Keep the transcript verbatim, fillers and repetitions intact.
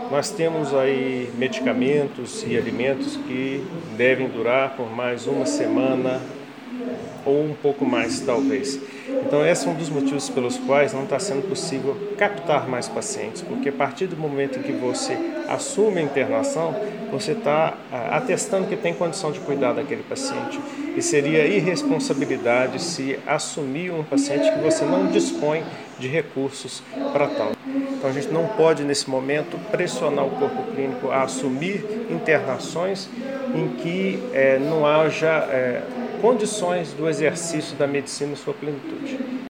Nós temos aí medicamentos e alimentos que devem durar por mais uma semana ou um pouco mais, talvez. Então, esse é um dos motivos pelos quais não está sendo possível captar mais pacientes, porque a partir do momento em que você assume a internação, você está atestando que tem condição de cuidar daquele paciente. E seria irresponsabilidade se assumir um paciente que você não dispõe de recursos para tal. Então, a gente não pode, nesse momento, pressionar o corpo clínico a assumir internações em que é, não haja é, condições do exercício da medicina em sua plenitude.